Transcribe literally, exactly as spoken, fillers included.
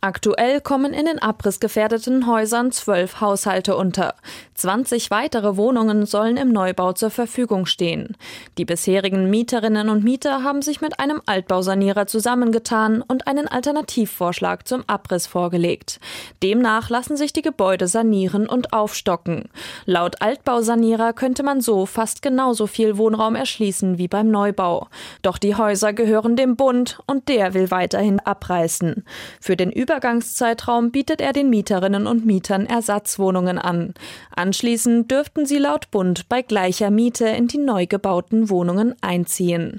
Aktuell kommen in den abrissgefährdeten Häusern zwölf Haushalte unter. zwanzig weitere Wohnungen sollen im Neubau zur Verfügung stehen. Die bisherigen Mieterinnen und Mieter haben sich mit einem Altbausanierer zusammengetan und einen Alternativvorschlag zum Abriss vorgelegt. Demnach lassen sich die Gebäude sanieren und aufstocken. Laut Altbausanierer könnte man so fast genauso viel Wohnraum erschließen wie beim Neubau. Doch die Häuser gehören dem Bund und der will weiterhin abreißen. Für den Übergangszeitraum bietet er den Mieterinnen und Mietern Ersatzwohnungen an. Anschließend dürften sie laut Bund bei gleicher Miete in die neu gebauten Wohnungen einziehen.